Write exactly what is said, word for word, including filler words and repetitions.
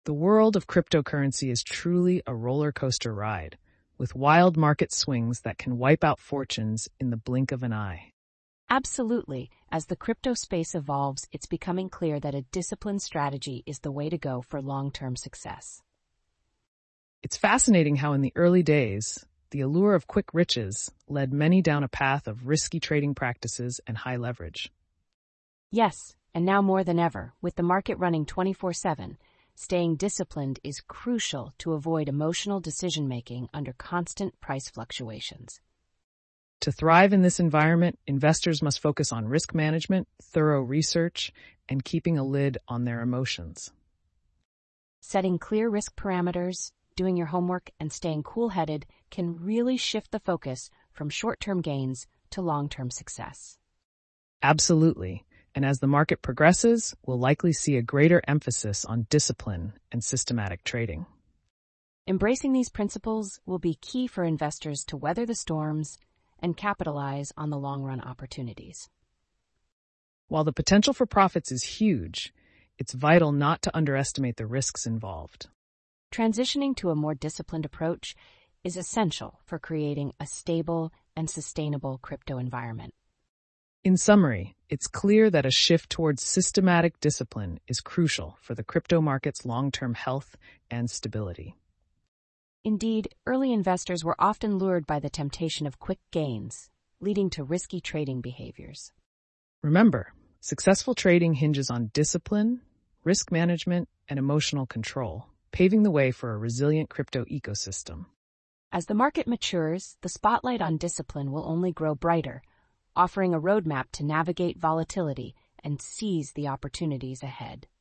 The world of cryptocurrency is truly a roller coaster ride, with wild market swings that can wipe out fortunes in the blink of an eye. Absolutely. As the crypto space evolves, it's becoming clear that a disciplined strategy is the way to go for long-term success. It's fascinating how in the early days, the allure of quick riches led many down a path of risky trading practices and high leverage. Yes, and now more than ever, with the market running twenty-four seven, staying disciplined is crucial to avoid emotional decision-making under constant price fluctuations. To thrive in this environment, investors must focus on risk management, thorough research, and keeping a lid on their emotions. Setting clear risk parameters, doing your homework, and staying cool-headed can really shift the focus from short-term gains to long-term success. Absolutely. And as the market progresses, we'll likely see a greater emphasis on discipline and systematic trading. Embracing these principles will be key for investors to weather the storms and capitalize on the long-run opportunities. While the potential for profits is huge, it's vital not to underestimate the risks involved. Transitioning to a more disciplined approach is essential for creating a stable and sustainable crypto environment. In summary, it's clear that a shift towards systematic discipline is crucial for the crypto market's long-term health and stability. Indeed, early investors were often lured by the temptation of quick gains, leading to risky trading behaviors. Remember, successful trading hinges on discipline, risk management, and emotional control, paving the way for a resilient crypto ecosystem. As the market matures, the spotlight on discipline will only grow brighter, offering a roadmap to navigate volatility and seize the opportunities ahead.